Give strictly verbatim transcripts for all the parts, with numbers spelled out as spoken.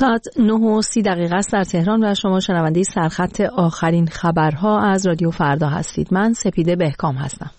ساعت نه و سی دقیقه است در تهران و شما شنونده سرخط آخرین خبرها از رادیو فردا هستید. من سپیده بهکام هستم.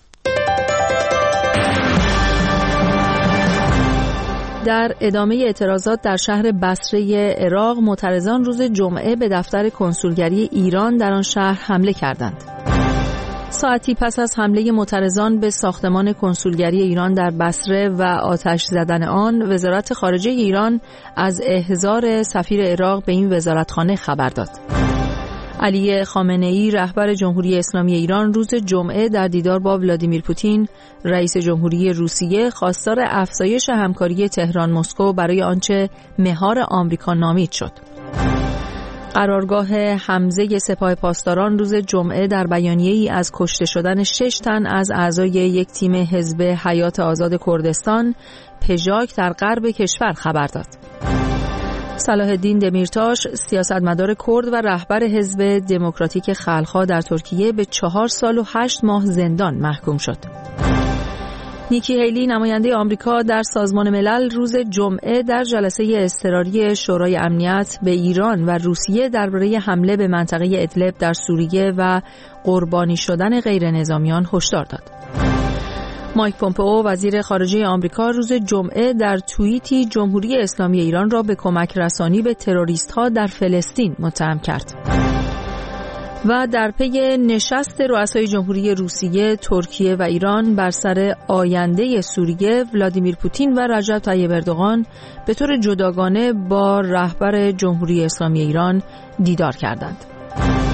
در ادامه اعتراضات در شهر بصره عراق، معترضان روز جمعه به دفتر کنسولگری ایران در آن شهر حمله کردند. ساعتی پس از حمله معترضان به ساختمان کنسولگری ایران در بصره و آتش زدن آن، وزارت خارجه ایران از احضار سفیر عراق به این وزارتخانه خبر داد. علی خامنه‌ای رهبر جمهوری اسلامی ایران روز جمعه در دیدار با ولادیمیر پوتین رئیس جمهوری روسیه خواستار افزایش همکاری تهران مسکو برای آنچه مهار آمریکا نامید شد. قرارگاه حمزه سپاه پاسداران روز جمعه در بیانیه‌ای از کشته شدن شش تن از اعضای یک تیم حزب حیات آزاد کردستان پژاک در غرب کشور خبر داد. صلاح الدین دمیرتاش سیاستمدار کرد و رهبر حزب دموکراتیک خلق‌ها در ترکیه به چهار سال و هشت ماه زندان محکوم شد. نیکی هیلی نماینده آمریکا در سازمان ملل روز جمعه در جلسه اضطراری شورای امنیت به ایران و روسیه درباره حمله به منطقه ادلب در سوریه و قربانی شدن غیر نظامیان هشدار داد. مایک پومپئو وزیر خارجه آمریکا روز جمعه در توییتی جمهوری اسلامی ایران را به کمک رسانی به تروریست‌ها در فلسطین متهم کرد. و در پی نشست رؤسای جمهوری روسیه، ترکیه و ایران بر سر آینده سوریه، ولادیمیر پوتین و رجب طیب اردوغان به طور جداگانه با رهبر جمهوری اسلامی ایران دیدار کردند.